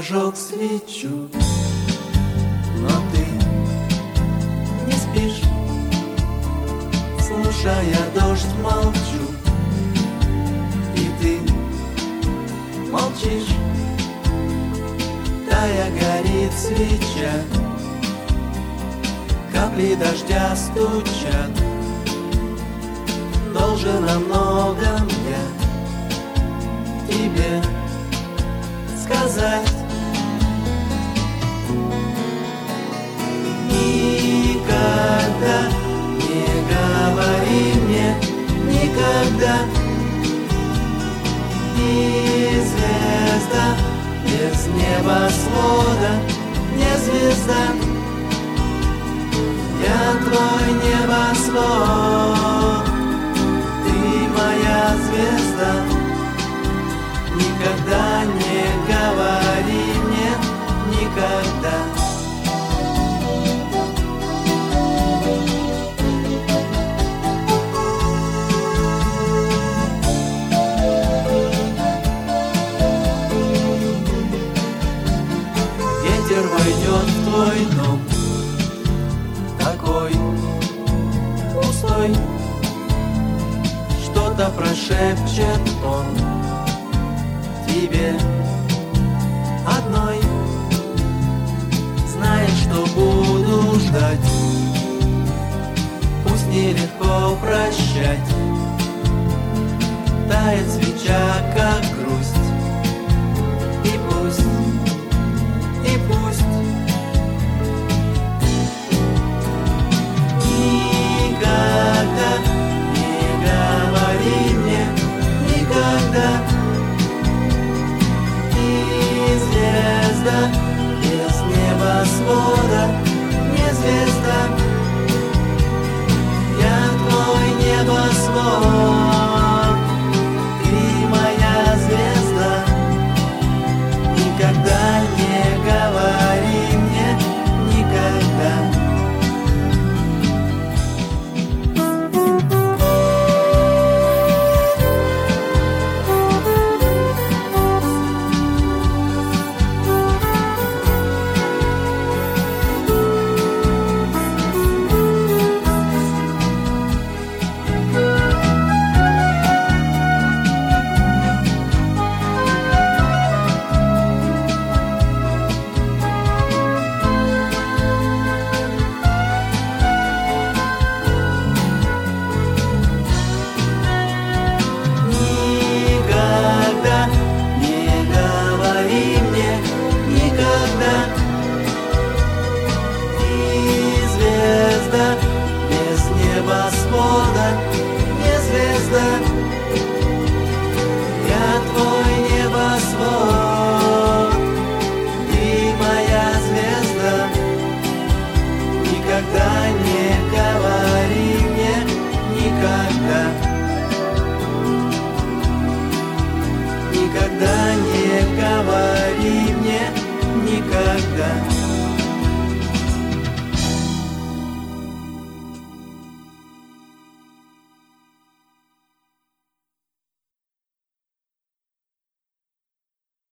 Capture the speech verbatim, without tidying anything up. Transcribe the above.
зажег свечу, но ты не спишь. Слушая дождь, молчу, и ты молчишь. Тая горит свеча, капли дождя стучат. Должен о многом я тебе сказать. Никогда не говори мне, никогда. Ты звезда без небосвода, не звезда. Я твой небосвод, ты моя звезда. Никогда не говори мне, никогда. Ветер войдет в твой дом, такой пустой. Что-то прошепчет он тебе одной. Знаешь, что буду ждать, пусть нелегко прощать. Тает свеча, как грусть, и пусть, и пусть. Никогда не говори мне, никогда. Ты звезда без небосвода, не звезда. Я твой небосвод, ты моя звезда. Никогда не говори мне, никогда. Небосвода, не звезда. Я твой небосвод, ты моя звезда. Никогда не говори мне, никогда. Никогда не говори мне, никогда.